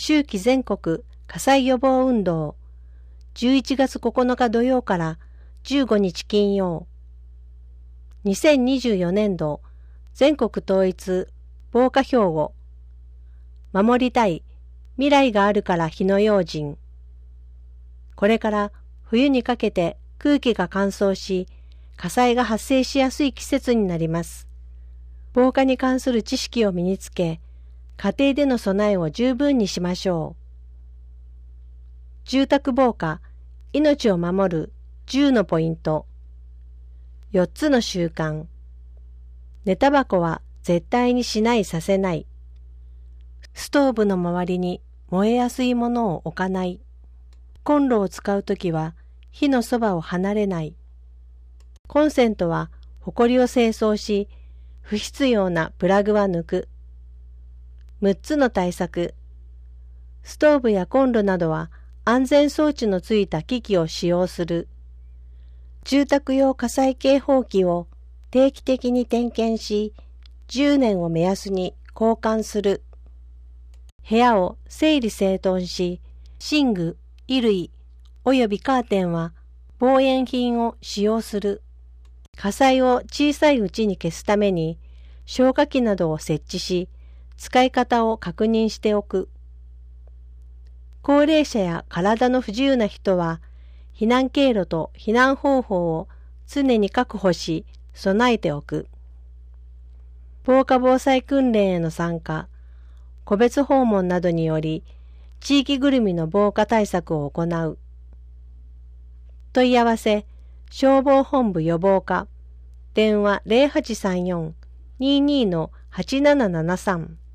秋季全国火災予防運動11月9日土曜から15日金曜。2024年度全国統一防火標語。守りたい未来があるから火の用心。これから冬にかけて空気が乾燥し、火災が発生しやすい季節になります。防火に関する知識を身につけ、家庭での備えを十分にしましょう。住宅防火、命を守る10のポイント。4つの習慣。寝タバコは絶対にしないさせない。ストーブの周りに燃えやすいものを置かない。コンロを使うときは火のそばを離れない。コンセントはホコリを清掃し、不必要なプラグは抜く。6つの対策。ストーブやコンロなどは安全装置のついた機器を使用する。住宅用火災警報器を定期的に点検し、10年を目安に交換する。部屋を整理整頓し、寝具、衣類およびカーテンは防煙品を使用する。火災を小さいうちに消すために消火器などを設置し、使い方を確認しておく。高齢者や体の不自由な人は、避難経路と避難方法を常に確保し、備えておく。防火防災訓練への参加、個別訪問などにより、地域ぐるみの防火対策を行う。問い合わせ、消防本部予防課、電話 0834-22-8773